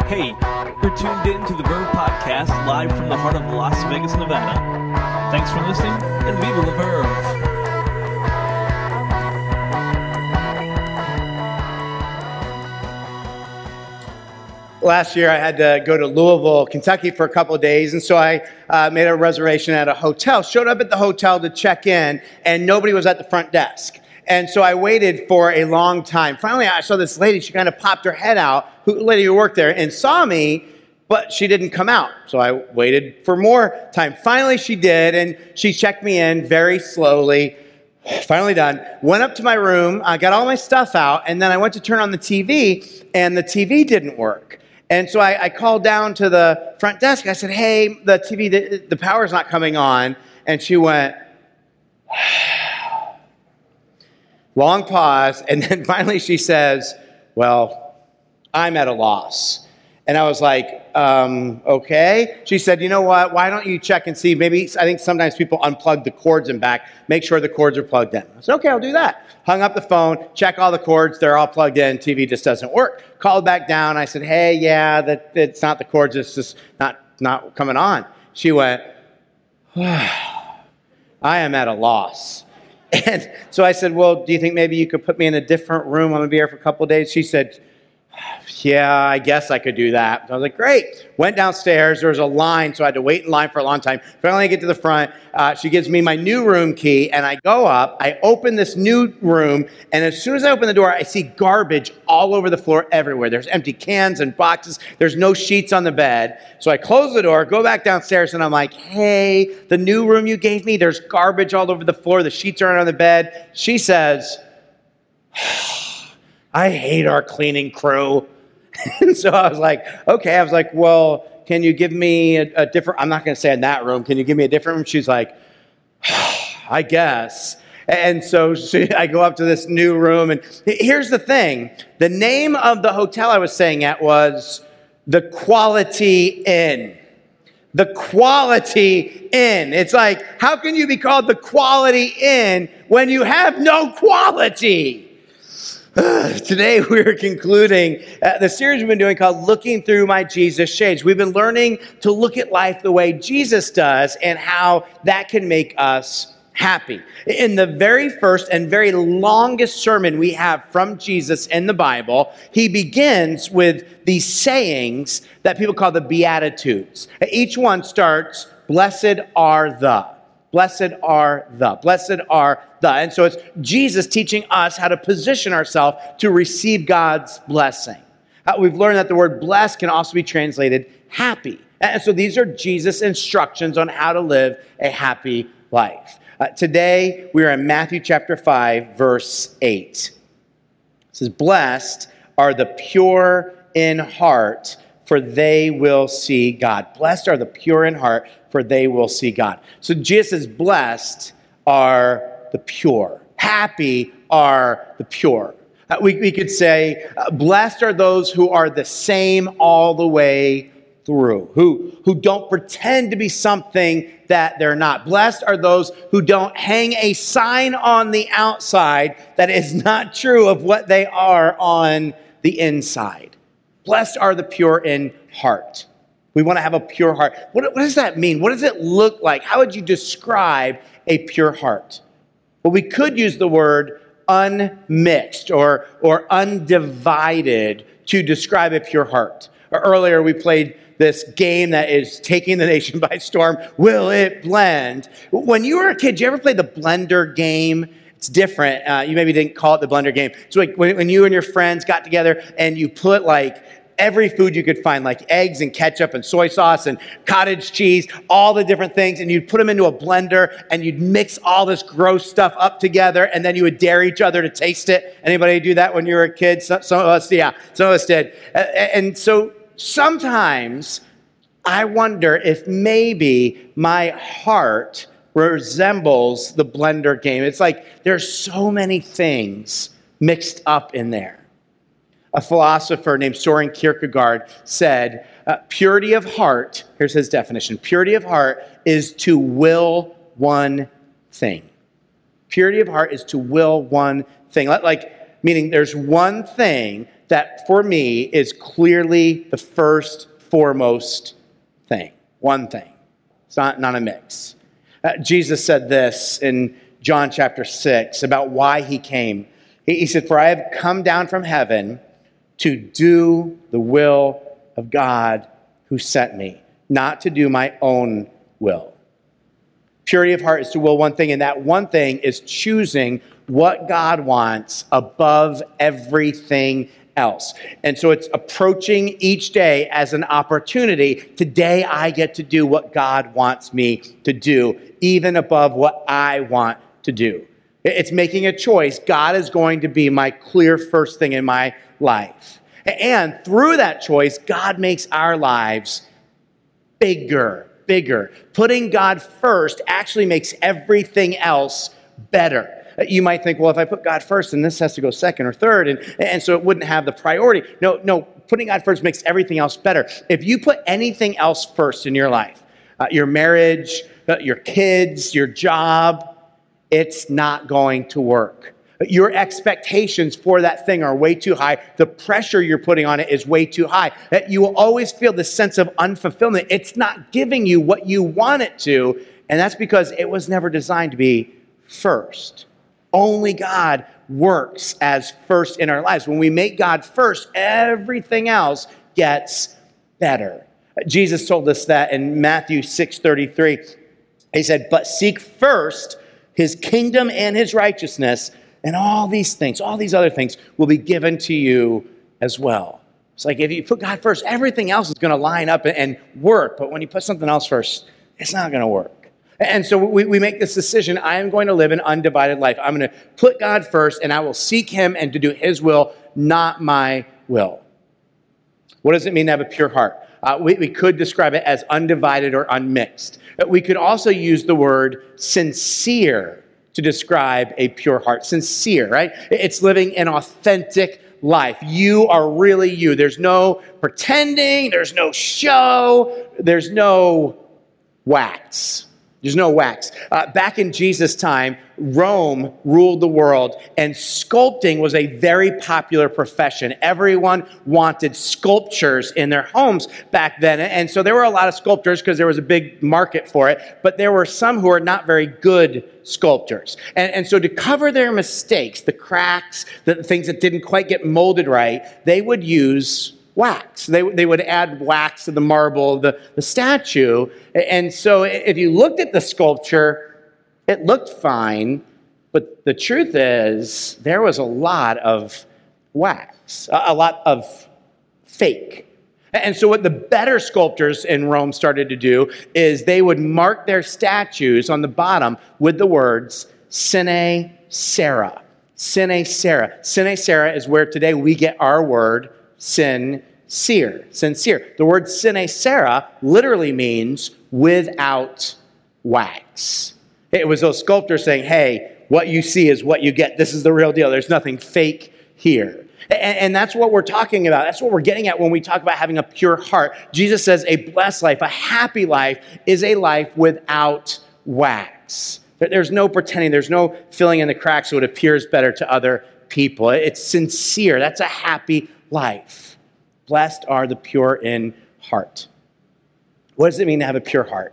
Hey, you're tuned in to the Verve Podcast live from the heart of Las Vegas, Nevada. Thanks for listening, and viva la Verve! Last year, I had to go to Louisville, Kentucky for a couple of days, and so I made a reservation at a hotel, showed up at the hotel to check in, and nobody was at the front desk. And so I waited for a long time. Finally, I saw this lady. She kind of popped her head out, lady who worked there, and saw me, but she didn't come out. So I waited for more time. Finally, she did, and she checked me in very slowly. Finally done. Went up to my room, got all my stuff out, and then I went to turn on the TV, and the TV didn't work. And so I called down to the front desk. I said, hey, the TV, the power's not coming on. And she went, long pause, and then finally she says, well, I'm at a loss. And I was like, okay. She said, you know what? Why don't you check and see? Maybe, I think sometimes people unplug the cords and back, make sure the cords are plugged in. I said, okay, I'll do that. Hung up the phone, check all the cords, they're all plugged in, TV just doesn't work. Called back down, I said, hey, yeah, it's not the cords, it's just not coming on. She went, I am at a loss. And so I said, well, do you think maybe you could put me in a different room? I'm going to be here for a couple of days. She said, yeah, I guess I could do that. So I was like, great. Went downstairs. There was a line, so I had to wait in line for a long time. Finally, I get to the front. She gives me my new room key, and I go up. I open this new room, and as soon as I open the door, I see garbage all over the floor everywhere. There's empty cans and boxes. There's no sheets on the bed. So I close the door, go back downstairs, and I'm like, hey, the new room you gave me, there's garbage all over the floor. The sheets aren't on the bed. She says, I hate our cleaning crew. And so I was like, okay. I was like, well, can you give me a different, I'm not going to say in that room. Can you give me a different room? She's like, I guess. And so I go up to this new room. And here's the thing. The name of the hotel I was staying at was the Quality Inn. The Quality Inn. It's like, how can you be called the Quality Inn when you have no quality? Today we're concluding the series we've been doing called Looking Through My Jesus Shades. We've been learning to look at life the way Jesus does and how that can make us happy. In the very first and very longest sermon we have from Jesus in the Bible, he begins with these sayings that people call the Beatitudes. Each one starts, blessed are the. Blessed are the. Blessed are the. And so it's Jesus teaching us how to position ourselves to receive God's blessing. We've learned that the word blessed can also be translated happy. And so these are Jesus' instructions on how to live a happy life. Today, we are in Matthew chapter 5, verse 8. It says, blessed are the pure in heart, for they will see God. Blessed are the pure in heart, for they will see God. So Jesus says, blessed are the pure. Happy are the pure. We could say, blessed are those who are the same all the way through, who don't pretend to be something that they're not. Blessed are those who don't hang a sign on the outside that is not true of what they are on the inside. Blessed are the pure in heart. We want to have a pure heart. What does that mean? What does it look like? How would you describe a pure heart? Well, we could use the word unmixed or undivided to describe a pure heart. Earlier, we played this game that is taking the nation by storm. Will it blend? When you were a kid, did you ever play the blender game? It's different. You maybe didn't call it the blender game. So like when you and your friends got together and you put like every food you could find, like eggs and ketchup and soy sauce and cottage cheese, all the different things, and you'd put them into a blender and you'd mix all this gross stuff up together, and then you would dare each other to taste it. Anybody do that when you were a kid? Some of us, yeah, some of us did. And so sometimes I wonder if maybe my heart resembles the blender game. It's like there's so many things mixed up in there. A philosopher named Soren Kierkegaard said, purity of heart, here's his definition, purity of heart is to will one thing. Purity of heart is to will one thing. Like Meaning there's one thing that for me is clearly the first, foremost thing. One thing. It's not a mix. Jesus said this in John chapter 6 about why he came. He said, "For I have come down from heaven to do the will of God who sent me, not to do my own will." Purity of heart is to will one thing, and that one thing is choosing what God wants above everything else. And so it's approaching each day as an opportunity. Today I get to do what God wants me to do, even above what I want to do. It's making a choice. God is going to be my clear first thing in my life. And through that choice, God makes our lives bigger. Putting God first actually makes everything else better. You might think, well, if I put God first, then this has to go second or third, and so it wouldn't have the priority. No, putting God first makes everything else better. If you put anything else first in your life, your marriage, your kids, your job, it's not going to work. Your expectations for that thing are way too high. The pressure you're putting on it is way too high. That you will always feel this sense of unfulfillment. It's not giving you what you want it to, and that's because it was never designed to be first. Only God works as first in our lives. When we make God first, everything else gets better. Jesus told us that in Matthew 6:33. He said, "But seek first his kingdom and his righteousness, and all these things, all these other things will be given to you as well." It's like if you put God first, everything else is going to line up and work. But when you put something else first, it's not going to work. And so we make this decision. I am going to live an undivided life. I'm going to put God first, and I will seek him and to do his will, not my will. What does it mean to have a pure heart? We could describe it as undivided or unmixed. We could also use the word sincere to describe a pure heart. Sincere, right? It's living an authentic life. You are really you. There's no pretending. There's no show. There's no wax. There's no wax. Back in Jesus' time, Rome ruled the world, and sculpting was a very popular profession. Everyone wanted sculptures in their homes back then, and so there were a lot of sculptors because there was a big market for it, but there were some who were not very good sculptors. And so to cover their mistakes, the cracks, the things that didn't quite get molded right, they would use wax. They would add wax to the marble, the statue. And so if you looked at the sculpture, it looked fine, but the truth is there was a lot of wax, a lot of fake. And so what the better sculptors in Rome started to do is they would mark their statues on the bottom with the words Sine Cera. Sine Cera. Sine Cera is where today we get our word sincere. The word Sine Cera literally means without wax. It was those sculptors saying, hey, what you see is what you get. This is the real deal. There's nothing fake here. And that's what we're talking about. That's what we're getting at when we talk about having a pure heart. Jesus says a blessed life, a happy life, is a life without wax. There's no pretending. There's no filling in the cracks so it appears better to other people. It's sincere. That's a happy life. Blessed are the pure in heart. What does it mean to have a pure heart?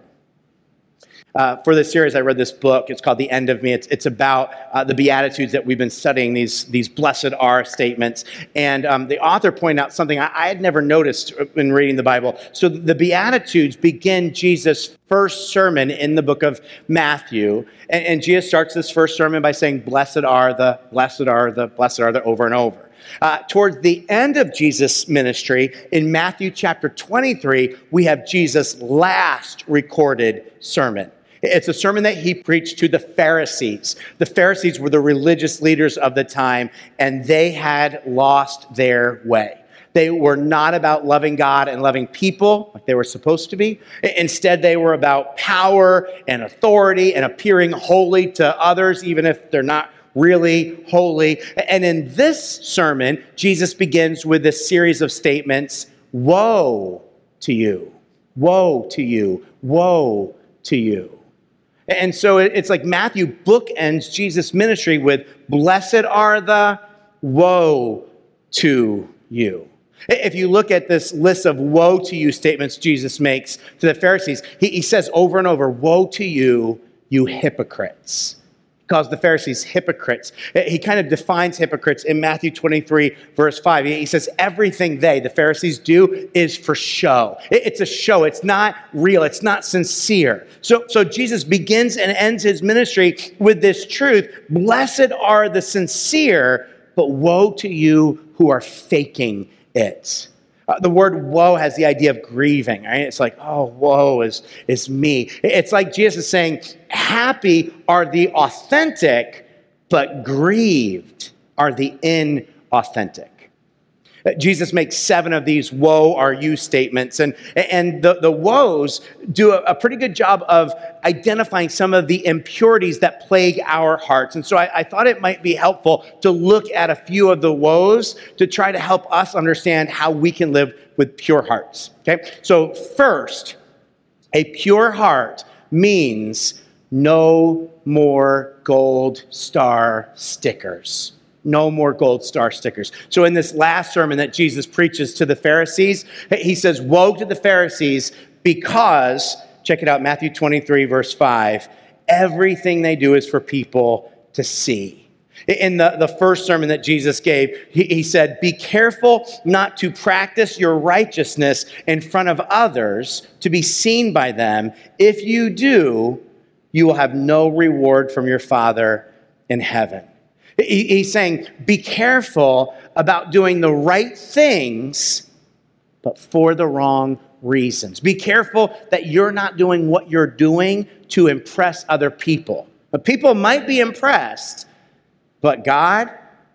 For this series, I read this book. It's called The End of Me. It's about the Beatitudes that we've been studying, these blessed are statements. And the author pointed out something I had never noticed in reading the Bible. So the Beatitudes begin Jesus' first sermon in the book of Matthew. And Jesus starts this first sermon by saying, blessed are the, over and over. Towards the end of Jesus' ministry, in Matthew chapter 23, we have Jesus' last recorded sermon. It's a sermon that he preached to the Pharisees. The Pharisees were the religious leaders of the time, and they had lost their way. They were not about loving God and loving people like they were supposed to be. Instead, they were about power and authority and appearing holy to others, even if they're not really holy. And in this sermon, Jesus begins with this series of statements, woe to you, woe to you, woe to you. And so it's like Matthew bookends Jesus' ministry with blessed are the, woe to you. If you look at this list of woe to you statements Jesus makes to the Pharisees, he says over and over, woe to you, you hypocrites. He calls the Pharisees hypocrites. He kind of defines hypocrites in Matthew 23, verse 5. He says everything the Pharisees do, is for show. It's a show. It's not real. It's not sincere. So Jesus begins and ends his ministry with this truth. Blessed are the sincere, but woe to you who are faking it. The word woe has the idea of grieving, right? It's like, oh, woe is me. It's like Jesus is saying, happy are the authentic, but grieved are the inauthentic. Jesus makes 7 of these woe are you statements. And the woes do a pretty good job of identifying some of the impurities that plague our hearts. And so I thought it might be helpful to look at a few of the woes to try to help us understand how we can live with pure hearts. Okay? So first, a pure heart means no more gold star stickers. No more gold star stickers. So in this last sermon that Jesus preaches to the Pharisees, he says, woe to the Pharisees because, check it out, Matthew 23, verse 5, everything they do is for people to see. In the first sermon that Jesus gave, he said, be careful not to practice your righteousness in front of others to be seen by them. If you do, you will have no reward from your Father in heaven. He's saying, be careful about doing the right things, but for the wrong reasons. Be careful that you're not doing what you're doing to impress other people. But people might be impressed, but God,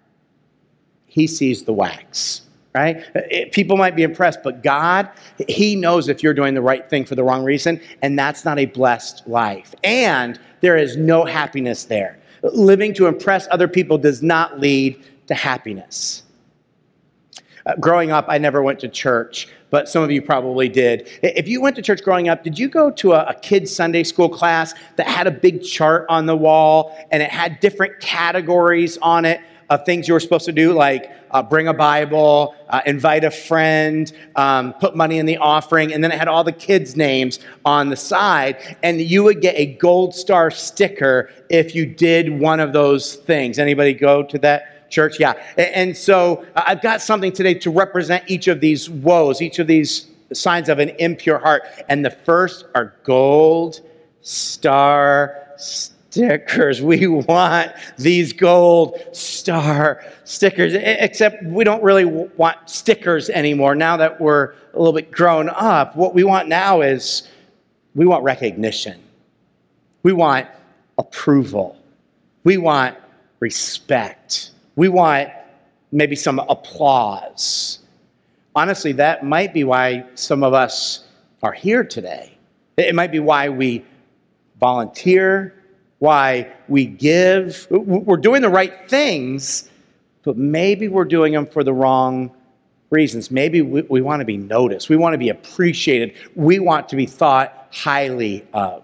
he sees the wax, right? People might be impressed, but God, he knows if you're doing the right thing for the wrong reason, and that's not a blessed life. And there is no happiness there. Living to impress other people does not lead to happiness. Growing up, I never went to church, but some of you probably did. If you went to church growing up, did you go to a kid's Sunday school class that had a big chart on the wall and it had different categories on it of things you were supposed to do, like bring a Bible, invite a friend, put money in the offering, and then it had all the kids' names on the side, and you would get a gold star sticker if you did one of those things. Anybody go to that church? Yeah. And so I've got something today to represent each of these woes, each of these signs of an impure heart. And the first are gold star stickers. We want these gold star stickers, except we don't really want stickers anymore. Now that we're a little bit grown up, what we want now is we want recognition. We want approval. We want respect. We want maybe some applause. Honestly, that might be why some of us are here today. It might be why we volunteer, why we give. We're doing the right things, but maybe we're doing them for the wrong reasons. Maybe we want to be noticed. We want to be appreciated. We want to be thought highly of.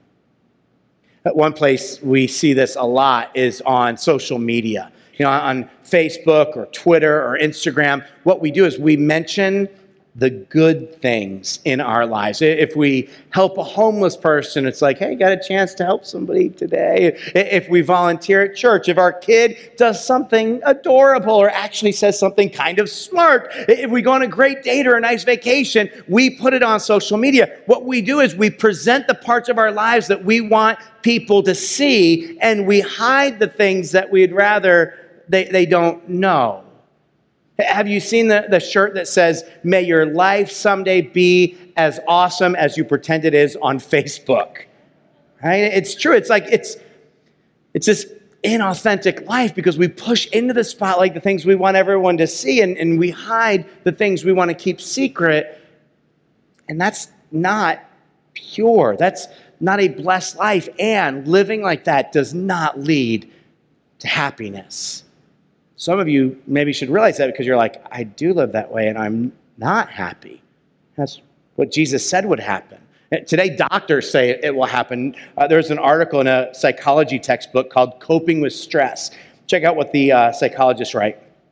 At one place we see this a lot is on social media. You know, on Facebook or Twitter or Instagram, what we do is we mention the good things in our lives. If we help a homeless person, it's like, hey, got a chance to help somebody today. If we volunteer at church, if our kid does something adorable or actually says something kind of smart, if we go on a great date or a nice vacation, we put it on social media. What we do is we present the parts of our lives that we want people to see, and we hide the things that we'd rather they don't know. Have you seen the shirt that says, may your life someday be as awesome as you pretend it is on Facebook? Right? It's true. It's like, it's this inauthentic life because we push into the spotlight the things we want everyone to see, and we hide the things we want to keep secret. And that's not pure. That's not a blessed life. And living like that does not lead to happiness. Some of you maybe should realize that because you're like, I do live that way and I'm not happy. That's what Jesus said would happen. Today, doctors say it will happen. There's an article in a psychology textbook called Coping with Stress. Check out what the psychologists write.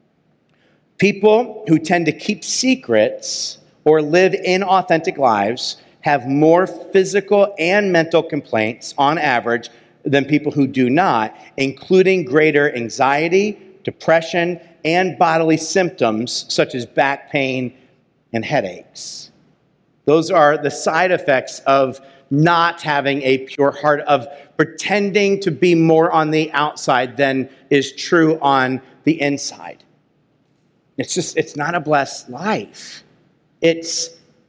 People who tend to keep secrets or live inauthentic lives have more physical and mental complaints on average than people who do not, including greater anxiety, depression, and bodily symptoms such as back pain and headaches. Those are the side effects of not having a pure heart, of pretending to be more on the outside than is true on the inside. It's not a blessed life. It's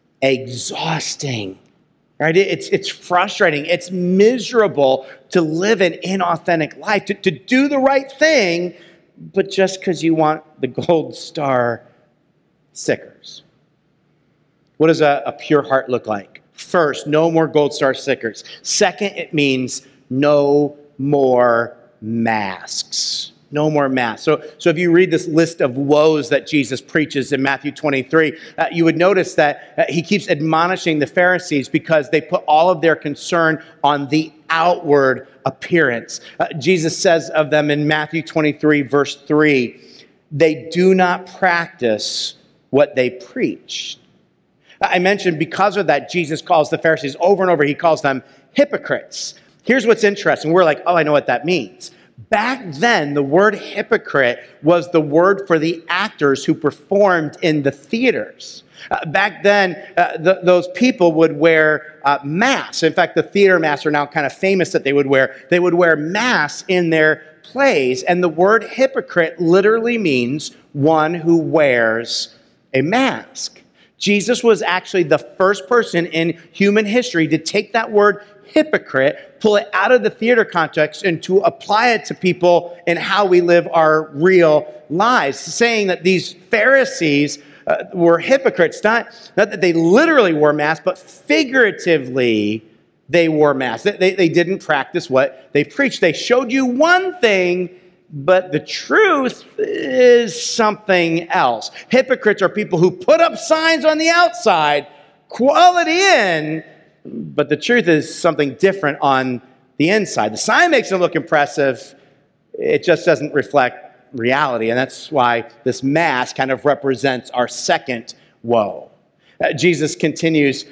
exhausting, right? It's frustrating. It's miserable to live an inauthentic life, to do the right thing, but just because you want the gold star stickers. What does a pure heart look like? First, no more gold star stickers. Second, it means no more masks. No more masks. So if you read this list of woes that Jesus preaches in Matthew 23, you would notice that he keeps admonishing the Pharisees because they put all of their concern on the outward appearance. Jesus says of them in Matthew 23, verse 3, they do not practice what they preach. I mentioned because of that, Jesus calls the Pharisees over and over, he calls them hypocrites. Here's what's interesting. We're like, oh, I know what that means. Back then, the word hypocrite was the word for the actors who performed in the theaters. Back then, those people would wear masks. In fact, the theater masks are now kind of famous that they would wear. They would wear masks in their plays, and the word hypocrite literally means one who wears a mask. Jesus was actually the first person in human history to take that word hypocrite, pull it out of the theater context, and to apply it to people and how we live our real lives, saying that these Pharisees were hypocrites, not that they literally wore masks, but figuratively they wore masks. They didn't practice what they preached. They showed you one thing, but the truth is something else. Hypocrites are people who put up signs on the outside, quality in, but the truth is something different on the inside. The sign makes it look impressive. It just doesn't reflect reality. And that's why this mask kind of represents our second woe. Jesus continues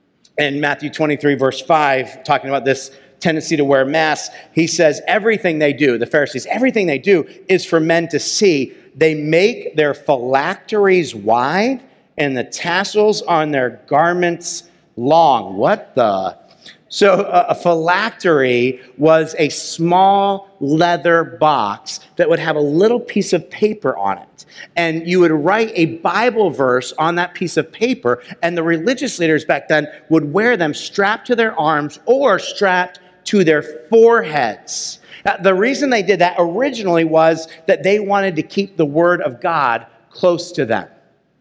in Matthew 23, verse 5, talking about this tendency to wear masks. He says, everything they do, the Pharisees, everything they do is for men to see. They make their phylacteries wide and the tassels on their garments long. What the? So a phylactery was a small leather box that would have a little piece of paper on it. And you would write a Bible verse on that piece of paper, and the religious leaders back then would wear them strapped to their arms or strapped to their foreheads. Now, the reason they did that originally was that they wanted to keep the word of God close to them.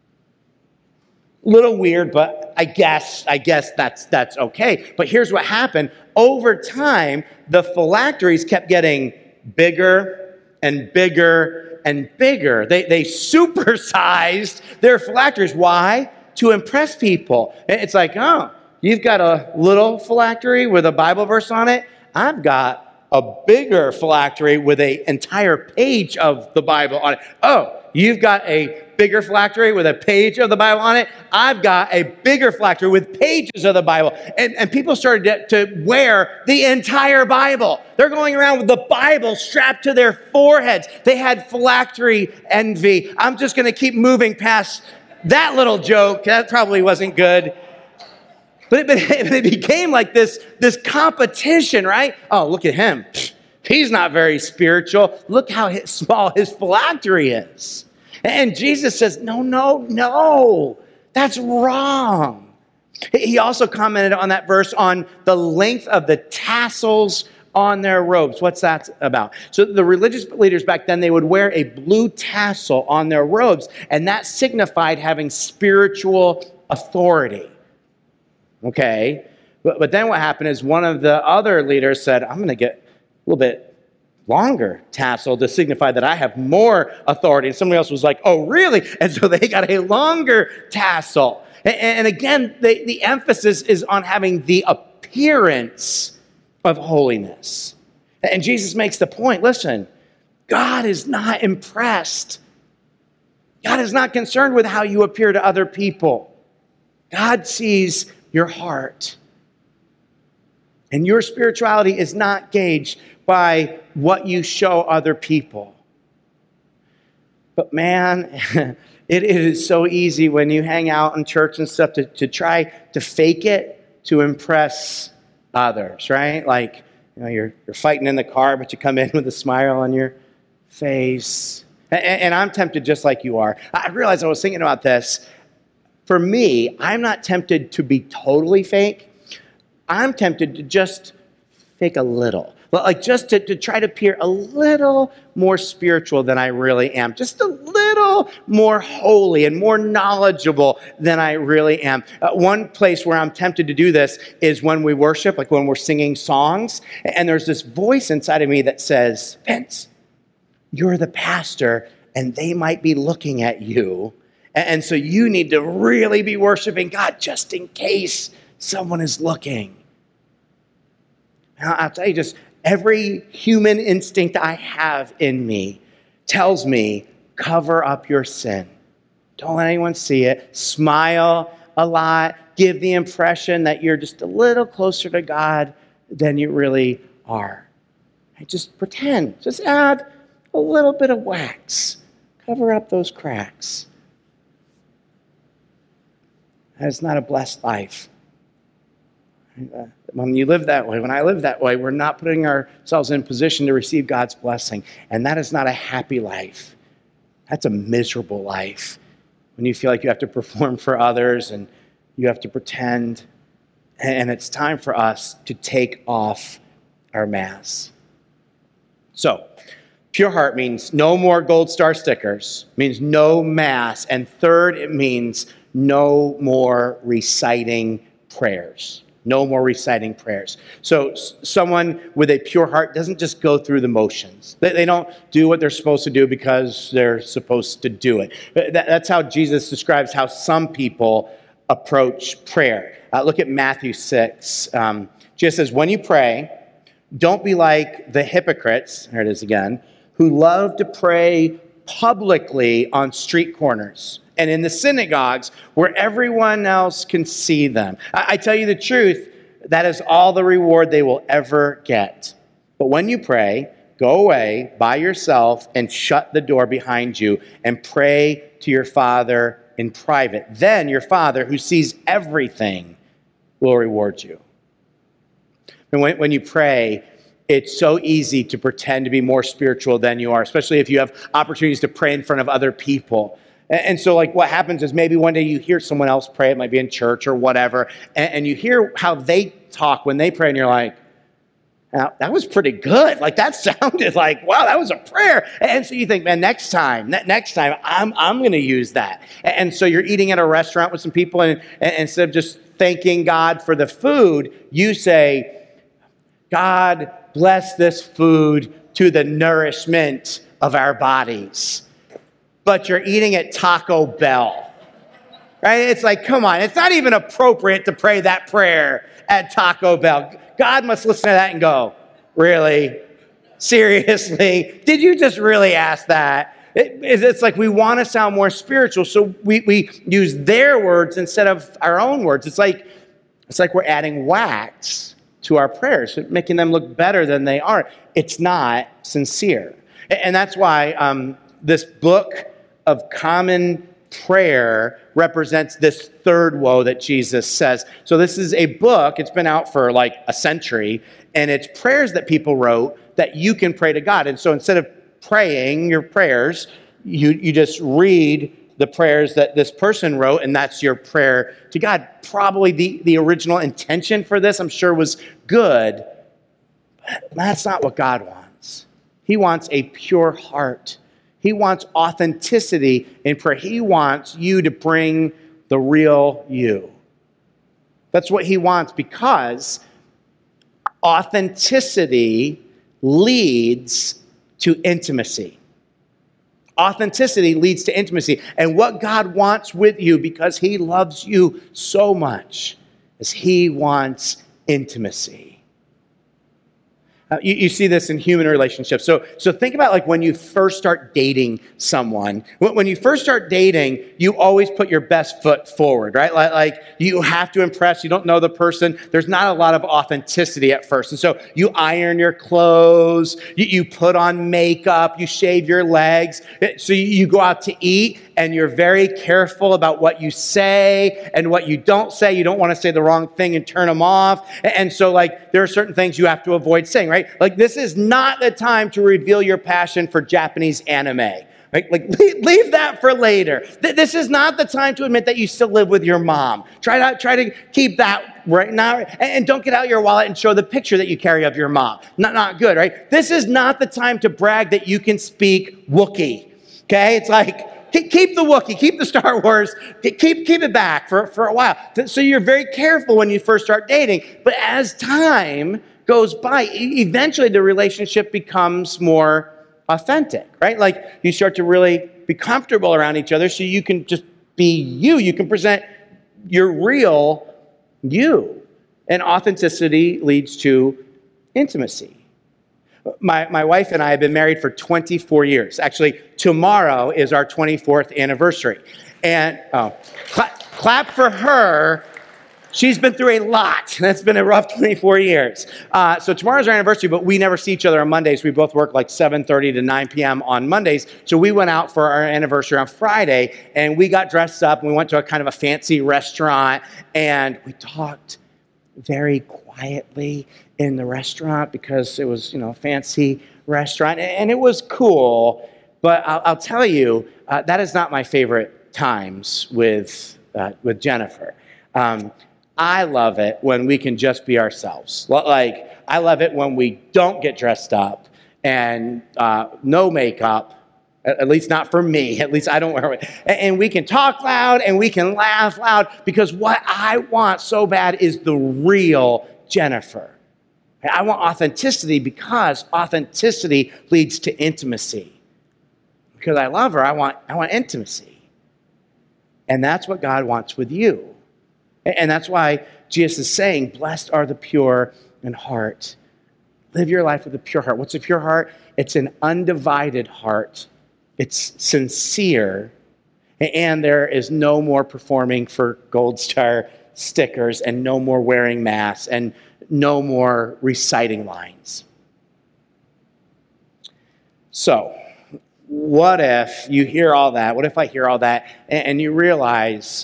Little weird, but I guess that's okay. But here's what happened. Over time, the phylacteries kept getting bigger and bigger and bigger. They supersized their phylacteries. Why? To impress people. It's like, oh, you've got a little phylactery with a Bible verse on it. I've got a bigger phylactery with an entire page of the Bible on it. Oh, you've got a bigger phylactery with a page of the Bible on it. I've got a bigger phylactery with pages of the Bible. And people started to wear the entire Bible. They're going around with the Bible strapped to their foreheads. They had phylactery envy. I'm just going to keep moving past that little joke. That probably wasn't good. But it became like this competition, right? Oh, look at him. He's not very spiritual. Look how small his phylactery is. And Jesus says, no, that's wrong. He also commented on that verse on the length of the tassels on their robes. What's that about? So the religious leaders back then, they would wear a blue tassel on their robes, and that signified having spiritual authority. Okay? But then what happened is one of the other leaders said, I'm going to get a little bit longer tassel to signify that I have more authority. And somebody else was like, oh, really? And so they got a longer tassel. And again, the emphasis is on having the appearance of holiness. And Jesus makes the point, listen, God is not impressed God is not concerned with how you appear to other people. God sees your heart. And your spirituality is not gauged by what you show other people. But man, it is so easy when you hang out in church and stuff to try to fake it to impress others, right? Like, you're fighting in the car, but you come in with a smile on your face. And I'm tempted just like you are. I realized I was thinking about this. For me, I'm not tempted to be totally fake. I'm tempted to just fake a little. Like just to try to appear a little more spiritual than I really am. Just a little more holy and more knowledgeable than I really am. One place where I'm tempted to do this is when we worship, like when we're singing songs. And there's this voice inside of me that says, Vince, you're the pastor and they might be looking at you. And so you need to really be worshiping God just in case someone is looking. Now, I'll tell you, just every human instinct I have in me tells me, cover up your sin. Don't let anyone see it. Smile a lot. Give the impression that you're just a little closer to God than you really are. And just pretend. Just add a little bit of wax. Cover up those cracks. That is not a blessed life. When you live that way, when I live that way, we're not putting ourselves in position to receive God's blessing. And that is not a happy life. That's a miserable life. When you feel like you have to perform for others and you have to pretend. And it's time for us to take off our masks. So, pure heart means no more gold star stickers, means no mask. And third, it means no more reciting prayers. No more reciting prayers. So someone with a pure heart doesn't just go through the motions. They don't do what they're supposed to do because they're supposed to do it. That's how Jesus describes how some people approach prayer. Look at Matthew 6. Jesus says, when you pray, don't be like the hypocrites, there it is again, who love to pray publicly on street corners and in the synagogues where everyone else can see them. I tell you the truth, that is all the reward they will ever get. But when you pray, go away by yourself and shut the door behind you and pray to your Father in private. Then your Father, who sees everything, will reward you. And when you pray, it's so easy to pretend to be more spiritual than you are, especially if you have opportunities to pray in front of other people. And so like what happens is maybe one day you hear someone else pray, it might be in church or whatever, and you hear how they talk when they pray and you're like, that was pretty good. Like that sounded like, wow, that was a prayer. And so you think, man, next time I'm going to use that. And so you're eating at a restaurant with some people and instead of just thanking God for the food, you say, God bless this food to the nourishment of our bodies. But you're eating at Taco Bell, right? It's like, come on, it's not even appropriate to pray that prayer at Taco Bell. God must listen to that and go, really? Seriously? Did you just really ask that? It's like we want to sound more spiritual, so we use their words instead of our own words. It's like we're adding wax to our prayers, making them look better than they are. It's not sincere. And that's why this book of common prayer represents this third woe that Jesus says. So this is a book, it's been out for like a century, and it's prayers that people wrote that you can pray to God. And so instead of praying your prayers, you just read the prayers that this person wrote, and that's your prayer to God. Probably the original intention for this, I'm sure, was good, but that's not what God wants. He wants a pure heart. He wants authenticity in prayer. He wants you to bring the real you. That's what he wants, because authenticity leads to intimacy. Authenticity leads to intimacy. And what God wants with you, because he loves you so much, is he wants intimacy. You see this in human relationships. So think about like when you first start dating someone. When you first start dating, you always put your best foot forward, right? Like you have to impress. You don't know the person. There's not a lot of authenticity at first. And so you iron your clothes, you put on makeup, you shave your legs. So you go out to eat and you're very careful about what you say and what you don't say. You don't want to say the wrong thing and turn them off. And so like there are certain things you have to avoid saying, right? Like this is not the time to reveal your passion for Japanese anime. Right? Like leave that for later. This is not the time to admit that you still live with your mom. Try to keep that right now, and don't get out your wallet and show the picture that you carry of your mom. Not good, right? This is not the time to brag that you can speak Wookiee. Okay, it's like keep the Wookiee, keep the Star Wars, keep it back for a while. So you're very careful when you first start dating, but as time goes by, eventually the relationship becomes more authentic, right? Like you start to really be comfortable around each other so you can just be you. You can present your real you. And authenticity leads to intimacy. My wife and I have been married for 24 years. Actually, tomorrow is our 24th anniversary. And clap for her. She's been through a lot. That's been a rough 24 years. So tomorrow's our anniversary, but we never see each other on Mondays. We both work like 7:30 to 9 p.m. on Mondays. So we went out for our anniversary on Friday, and we got dressed up, and we went to a kind of a fancy restaurant, and we talked very quietly in the restaurant because it was, a fancy restaurant, and it was cool. But I'll tell you, that is not my favorite times with Jennifer. I love it when we can just be ourselves. Like, I love it when we don't get dressed up and no makeup, at least not for me. At least I don't wear it. And we can talk loud and we can laugh loud because what I want so bad is the real Jennifer. I want authenticity because authenticity leads to intimacy. Because I love her, I want intimacy. And that's what God wants with you. And that's why Jesus is saying, blessed are the pure in heart. Live your life with a pure heart. What's a pure heart? It's an undivided heart. It's sincere. And there is no more performing for Gold Star stickers and no more wearing masks and no more reciting lines. So, what if you hear all that? What if I hear all that and you realize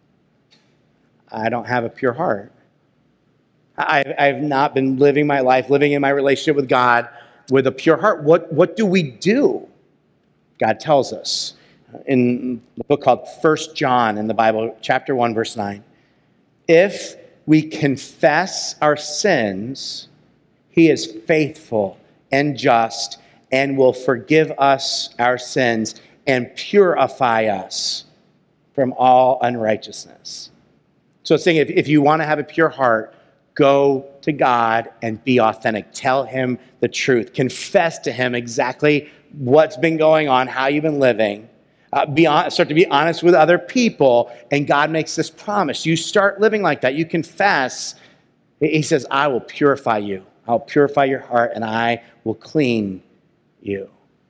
I don't have a pure heart? I've not been living my life, living in my relationship with God with a pure heart. What do we do? God tells us in the book called 1 John in the Bible, chapter 1, verse 9. If we confess our sins, he is faithful and just and will forgive us our sins and purify us from all unrighteousness. So it's saying if you want to have a pure heart, go to God and be authentic. Tell him the truth. Confess to him exactly what's been going on, how you've been living. Start to be honest with other people, and God makes this promise. You start living like that. You confess. He says, I will purify you. I'll purify your heart, and I will clean you.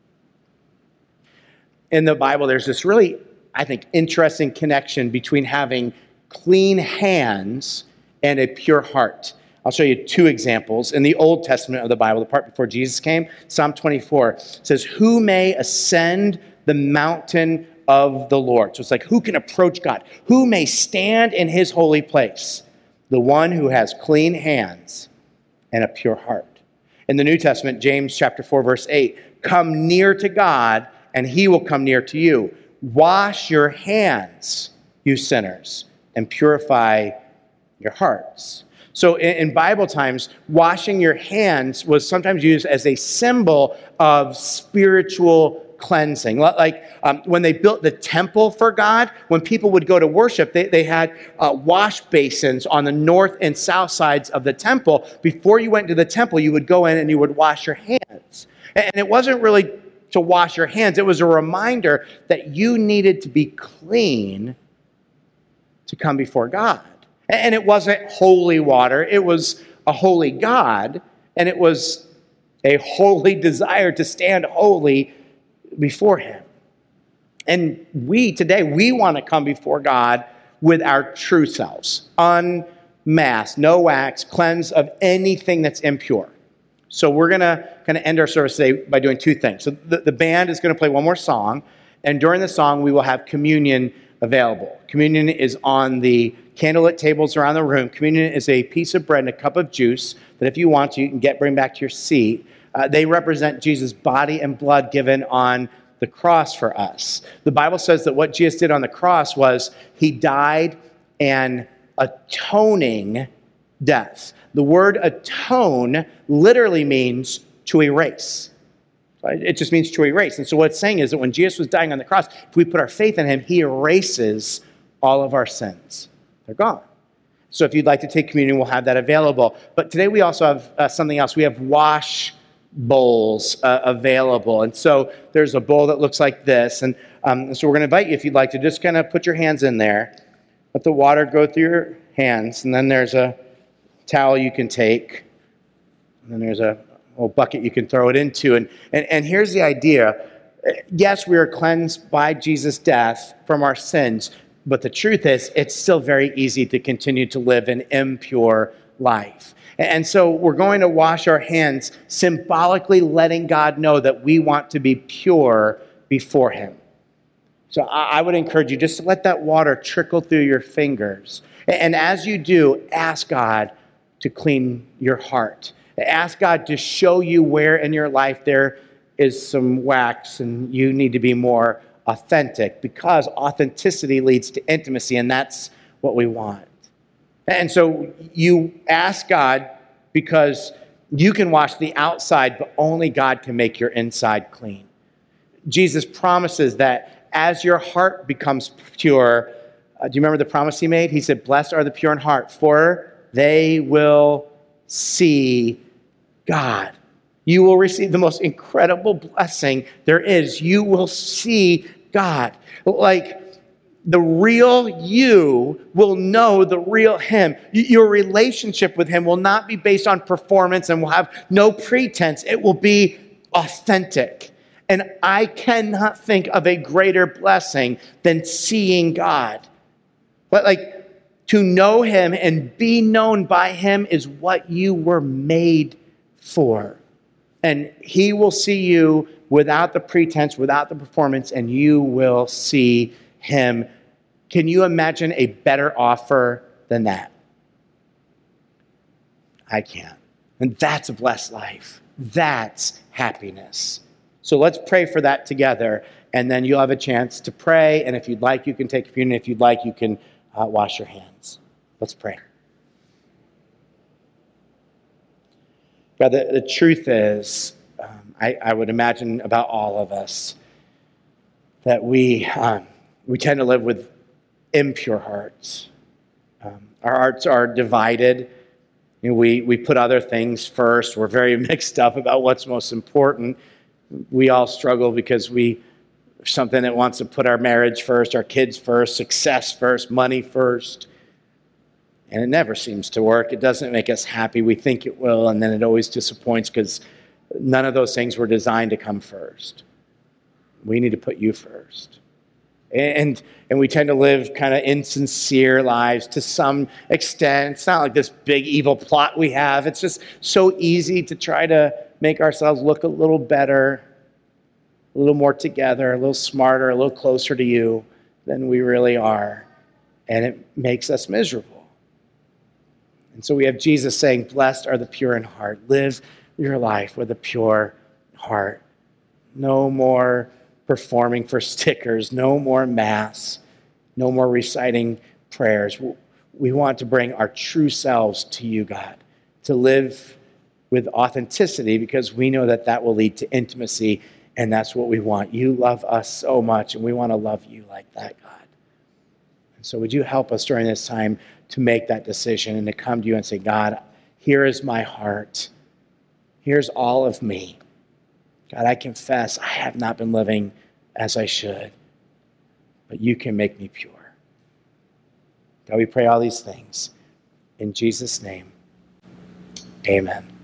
In the Bible, there's this really, I think, interesting connection between having clean hands and a pure heart. I'll show you two examples. In the Old Testament of the Bible, the part before Jesus came, Psalm 24 says, who may ascend the mountain of the Lord? So it's like, who can approach God? Who may stand in his holy place? The one who has clean hands and a pure heart. In the New Testament, James chapter 4, verse 8, come near to God and he will come near to you. Wash your hands, you sinners, and purify your hearts. So in Bible times, washing your hands was sometimes used as a symbol of spiritual cleansing. Like when they built the temple for God, when people would go to worship, they had wash basins on the north and south sides of the temple. Before you went to the temple, you would go in and you would wash your hands. And it wasn't really to wash your hands. It was a reminder that you needed to be clean to come before God. And it wasn't holy water. It was a holy God, and it was a holy desire to stand holy before him. And today, we want to come before God with our true selves, unmasked, no wax, cleansed of anything that's impure. So we're going to kind of end our service today by doing two things. So the band is going to play one more song, and during the song, we will have communion available. Communion is on the candlelit tables around the room. Communion is a piece of bread and a cup of juice that if you want to, you can bring back to your seat. They represent Jesus' body and blood given on the cross for us. The Bible says that what Jesus did on the cross was he died an atoning death. The word atone literally means to erase. It just means to erase. And so what it's saying is that when Jesus was dying on the cross, if we put our faith in him, he erases all of our sins. They're gone. So if you'd like to take communion, we'll have that available. But today we also have something else. We have wash bowls available. And so there's a bowl that looks like this. And so we're going to invite you, if you'd like to, just kind of put your hands in there. Let the water go through your hands. And then there's a towel you can take. And then there's a little bucket you can throw it into. And here's the idea. Yes, we are cleansed by Jesus' death from our sins. But the truth is, it's still very easy to continue to live an impure life. And so we're going to wash our hands, symbolically letting God know that we want to be pure before him. So I would encourage you just to let that water trickle through your fingers. And as you do, ask God to clean your heart. Ask God to show you where in your life there is some wax and you need to be more authentic, because authenticity leads to intimacy, and that's what we want. And so you ask God because you can wash the outside, but only God can make your inside clean. Jesus promises that as your heart becomes pure, do you remember the promise he made? He said, "Blessed are the pure in heart, for they will see God." You will receive the most incredible blessing there is. You will see God. Like, the real you will know the real him. Your relationship with him will not be based on performance and will have no pretense. It will be authentic. And I cannot think of a greater blessing than seeing God. But to know him and be known by him is what you were made for. And he will see you without the pretense, without the performance, and you will see him. Can you imagine a better offer than that? I can't. And that's a blessed life. That's happiness. So let's pray for that together, and then you'll have a chance to pray. And if you'd like, you can take communion. If you'd like, you can wash your hands. Let's pray. God, the truth is, I would imagine about all of us, that we tend to live with impure hearts. Our hearts are divided. We put other things first. We're very mixed up about what's most important. We all struggle because there's something that wants to put our marriage first, our kids first, success first, money first. And it never seems to work. It doesn't make us happy. We think it will, and then it always disappoints because none of those things were designed to come first. We need to put you first. And we tend to live kind of insincere lives to some extent. It's not like this big evil plot we have. It's just so easy to try to make ourselves look a little better, a little more together, a little smarter, a little closer to you than we really are. And it makes us miserable. And so we have Jesus saying, "Blessed are the pure in heart. Live your life with a pure heart. No more performing for stickers, no more mass, no more reciting prayers. We want to bring our true selves to you, God, to live with authenticity, because we know that that will lead to intimacy, and that's what we want. You love us so much, and we want to love you like that, God. And so would you help us during this time to make that decision and to come to you and say, God, here is my heart. Here's all of me. God, I confess I have not been living as I should, but you can make me pure. God, we pray all these things in Jesus' name. Amen.